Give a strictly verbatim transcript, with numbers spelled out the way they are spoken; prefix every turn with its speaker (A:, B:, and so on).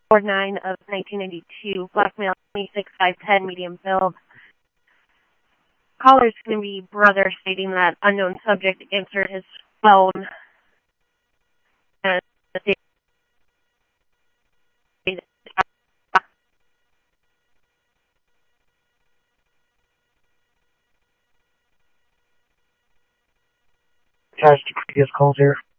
A: four nine of nineteen ninety-two, black male, twenty-six, five ten, medium build. Caller's going to be brother, stating that unknown subject answered his phone. And
B: Attached to previous calls here.